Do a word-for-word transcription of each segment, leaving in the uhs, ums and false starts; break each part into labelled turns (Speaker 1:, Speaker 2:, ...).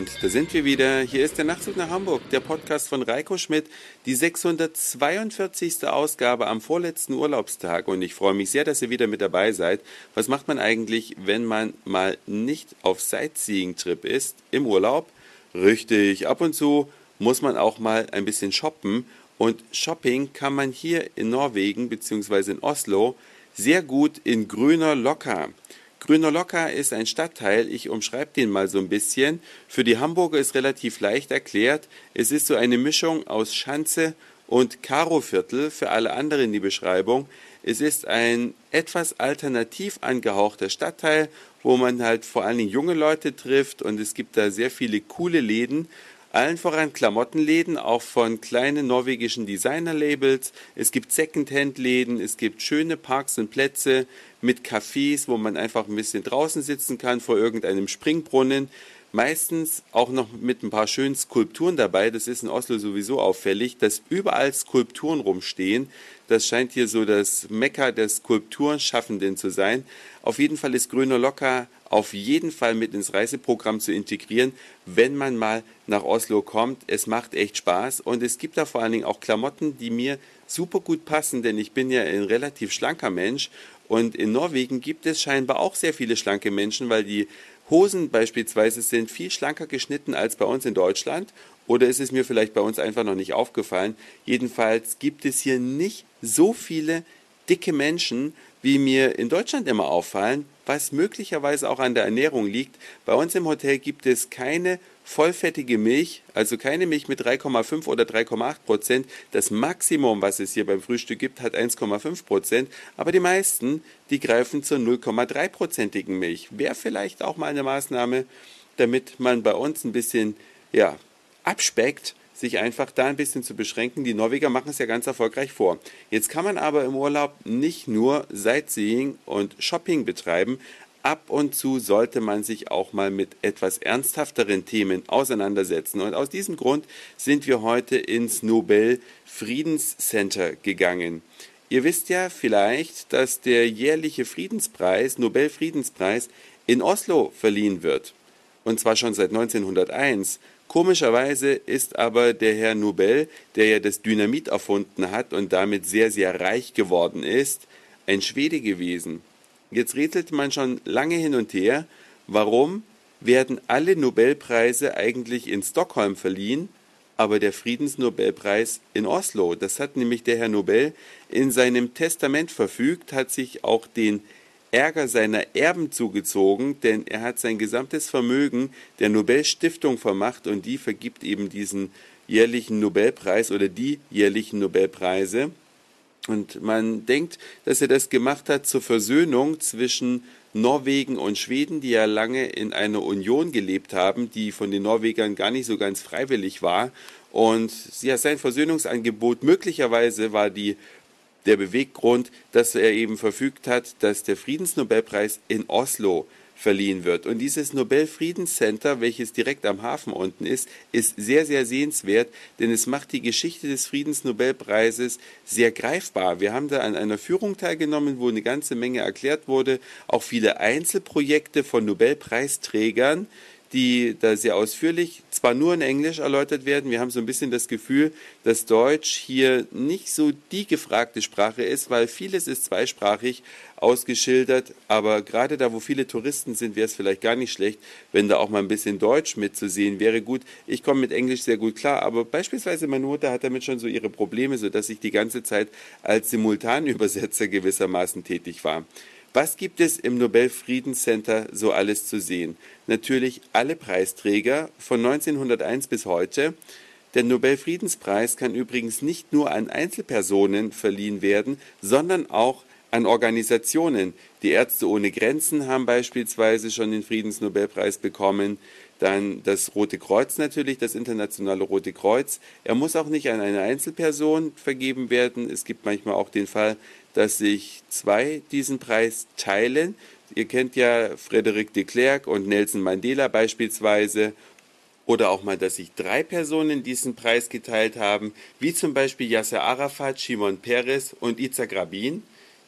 Speaker 1: Und da sind wir wieder. Hier ist der Nachtzug nach Hamburg, der Podcast von Reiko Schmidt, die sechshundertzweiundvierzigste Ausgabe am vorletzten Urlaubstag. Und ich freue mich sehr, dass ihr wieder mit dabei seid. Was macht man eigentlich, wenn man mal nicht auf Sightseeing-Trip ist im Urlaub? Richtig, ab und zu muss man auch mal ein bisschen shoppen. Und Shopping kann man hier in Norwegen bzw. in Oslo sehr gut in Grünerløkka. Grünerløkka ist ein Stadtteil, ich umschreibe den mal so ein bisschen. Für die Hamburger ist relativ leicht erklärt. Es ist so eine Mischung aus Schanze und Karoviertel, für alle anderen die Beschreibung. Es ist ein etwas alternativ angehauchter Stadtteil, wo man halt vor allen Dingen junge Leute trifft und es gibt da sehr viele coole Läden. Allen voran Klamottenläden, auch von kleinen norwegischen Designer-Labels. Es gibt Secondhand-Läden, es gibt schöne Parks und Plätze mit Cafés, wo man einfach ein bisschen draußen sitzen kann vor irgendeinem Springbrunnen. Meistens auch noch mit ein paar schönen Skulpturen dabei. Das ist in Oslo sowieso auffällig, dass überall Skulpturen rumstehen. Das scheint hier so das Mekka der Skulpturschaffenden zu sein. Auf jeden Fall ist Grünerløkka auf jeden Fall mit ins Reiseprogramm zu integrieren, wenn man mal nach Oslo kommt. Es macht echt Spaß und es gibt da vor allen Dingen auch Klamotten, die mir super gut passen, denn ich bin ja ein relativ schlanker Mensch und in Norwegen gibt es scheinbar auch sehr viele schlanke Menschen, weil die Hosen beispielsweise sind viel schlanker geschnitten als bei uns in Deutschland. Oder ist es mir vielleicht bei uns einfach noch nicht aufgefallen? Jedenfalls gibt es hier nicht so viele dicke Menschen, wie mir in Deutschland immer auffallen, was möglicherweise auch an der Ernährung liegt. Bei uns im Hotel gibt es keine vollfettige Milch, also keine Milch mit drei Komma fünf oder drei Komma acht Prozent. Das Maximum, was es hier beim Frühstück gibt, hat eins Komma fünf Prozent. Aber die meisten, die greifen zur null Komma drei prozentigen Milch. Wäre vielleicht auch mal eine Maßnahme, damit man bei uns ein bisschen ja, abspeckt, sich einfach da ein bisschen zu beschränken. Die Norweger machen es ja ganz erfolgreich vor. Jetzt kann man aber im Urlaub nicht nur Sightseeing und Shopping betreiben. Ab und zu sollte man sich auch mal mit etwas ernsthafteren Themen auseinandersetzen. Und aus diesem Grund sind wir heute ins Nobel Friedenscenter gegangen. Ihr wisst ja vielleicht, dass der jährliche Friedenspreis, Nobelfriedenspreis, in Oslo verliehen wird. Und zwar schon seit neunzehnhunderteins. Komischerweise ist aber der Herr Nobel, der ja das Dynamit erfunden hat und damit sehr, sehr reich geworden ist, ein Schwede gewesen. Jetzt rätselt man schon lange hin und her, warum werden alle Nobelpreise eigentlich in Stockholm verliehen, aber der Friedensnobelpreis in Oslo. Das hat nämlich der Herr Nobel in seinem Testament verfügt, hat sich auch den Ärger seiner Erben zugezogen, denn er hat sein gesamtes Vermögen der Nobelstiftung vermacht und die vergibt eben diesen jährlichen Nobelpreis oder die jährlichen Nobelpreise. Und man denkt, dass er das gemacht hat zur Versöhnung zwischen Norwegen und Schweden, die ja lange in einer Union gelebt haben, die von den Norwegern gar nicht so ganz freiwillig war. Und ja, sein Versöhnungsangebot möglicherweise war die der Beweggrund, dass er eben verfügt hat, dass der Friedensnobelpreis in Oslo verliehen wird. Und dieses Nobelfriedenscenter, welches direkt am Hafen unten ist, ist sehr, sehr sehenswert, denn es macht die Geschichte des Friedensnobelpreises sehr greifbar. Wir haben da an einer Führung teilgenommen, wo eine ganze Menge erklärt wurde, auch viele Einzelprojekte von Nobelpreisträgern, die da sehr ausführlich, zwar nur in Englisch erläutert werden. Wir haben so ein bisschen das Gefühl, dass Deutsch hier nicht so die gefragte Sprache ist, weil vieles ist zweisprachig ausgeschildert, aber gerade da, wo viele Touristen sind, wäre es vielleicht gar nicht schlecht, wenn da auch mal ein bisschen Deutsch mitzusehen wäre. Gut, ich komme mit Englisch sehr gut klar, aber beispielsweise meine Mutter hat damit schon so ihre Probleme, sodass ich die ganze Zeit als Simultanübersetzer gewissermaßen tätig war. Was gibt es im Nobelfriedenscenter so alles zu sehen? Natürlich alle Preisträger von neunzehnhunderteins bis heute. Der Nobelfriedenspreis kann übrigens nicht nur an Einzelpersonen verliehen werden, sondern auch an Organisationen. Die Ärzte ohne Grenzen haben beispielsweise schon den Friedensnobelpreis bekommen. Dann das Rote Kreuz natürlich, das Internationale Rote Kreuz. Er muss auch nicht an eine Einzelperson vergeben werden. Es gibt manchmal auch den Fall, dass sich zwei diesen Preis teilen. Ihr kennt ja Frédéric de Klerk und Nelson Mandela beispielsweise. Oder auch mal, dass sich drei Personen diesen Preis geteilt haben, wie zum Beispiel Yasser Arafat, Shimon Peres und Itzhak Rabin.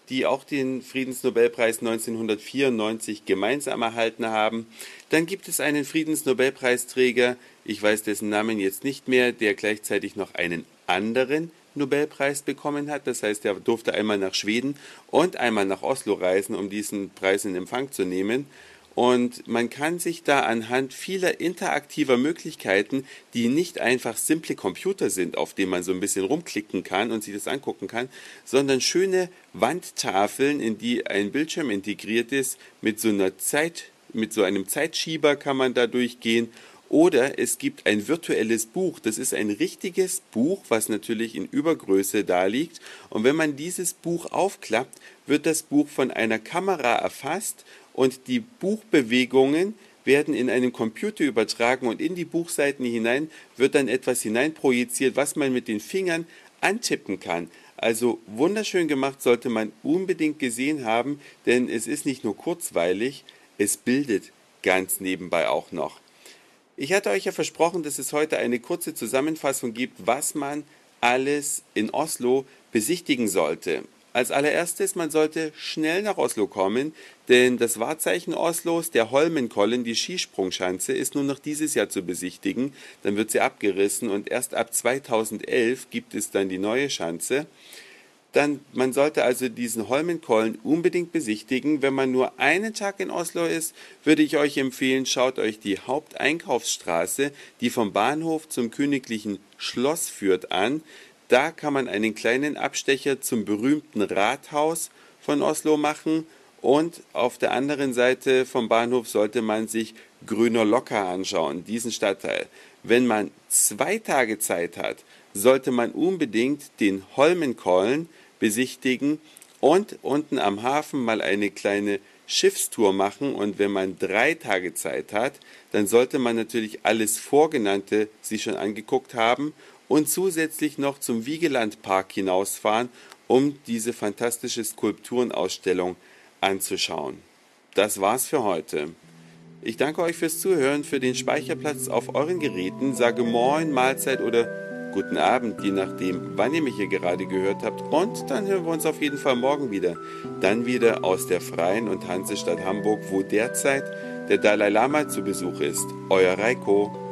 Speaker 1: die auch den Friedensnobelpreis neunzehnhundertvierundneunzig gemeinsam erhalten haben. Dann gibt es einen Friedensnobelpreisträger, ich weiß dessen Namen jetzt nicht mehr, der gleichzeitig noch einen anderen Nobelpreis bekommen hat. Das heißt, er durfte einmal nach Schweden und einmal nach Oslo reisen, um diesen Preis in Empfang zu nehmen. Und man kann sich da anhand vieler interaktiver Möglichkeiten, die nicht einfach simple Computer sind, auf denen man so ein bisschen rumklicken kann und sich das angucken kann, sondern schöne Wandtafeln, in die ein Bildschirm integriert ist, mit so einer Zeit, mit so einem Zeitschieber kann man da durchgehen. Oder es gibt ein virtuelles Buch. Das ist ein richtiges Buch, was natürlich in Übergröße da liegt. Und wenn man dieses Buch aufklappt, wird das Buch von einer Kamera erfasst und die Buchbewegungen werden in einem Computer übertragen und in die Buchseiten hinein wird dann etwas hineinprojiziert, was man mit den Fingern antippen kann. Also wunderschön gemacht, sollte man unbedingt gesehen haben, denn es ist nicht nur kurzweilig, es bildet ganz nebenbei auch noch. Ich hatte euch ja versprochen, dass es heute eine kurze Zusammenfassung gibt, was man alles in Oslo besichtigen sollte. Als allererstes, man sollte schnell nach Oslo kommen, denn das Wahrzeichen Oslos, der Holmenkollen, die Skisprungschanze, ist nur noch dieses Jahr zu besichtigen. Dann wird sie abgerissen und erst ab zweitausendelf gibt es dann die neue Schanze. Dann, man sollte also diesen Holmenkollen unbedingt besichtigen. Wenn man nur einen Tag in Oslo ist, würde ich euch empfehlen, schaut euch die Haupteinkaufsstraße, die vom Bahnhof zum Königlichen Schloss führt, an. Da kann man einen kleinen Abstecher zum berühmten Rathaus von Oslo machen und auf der anderen Seite vom Bahnhof sollte man sich Grünerløkka anschauen, diesen Stadtteil. Wenn man zwei Tage Zeit hat, sollte man unbedingt den Holmenkollen besichtigen und unten am Hafen mal eine kleine Schiffstour machen. Und wenn man drei Tage Zeit hat, dann sollte man natürlich alles Vorgenannte sich schon angeguckt haben und zusätzlich noch zum Vigelandpark hinausfahren, um diese fantastische Skulpturenausstellung anzuschauen. Das war's für heute. Ich danke euch fürs Zuhören, für den Speicherplatz auf euren Geräten, sage Moin, Mahlzeit oder guten Abend, je nachdem, wann ihr mich hier gerade gehört habt. Und dann hören wir uns auf jeden Fall morgen wieder. Dann wieder aus der Freien und Hansestadt Hamburg, wo derzeit der Dalai Lama zu Besuch ist. Euer Reiko.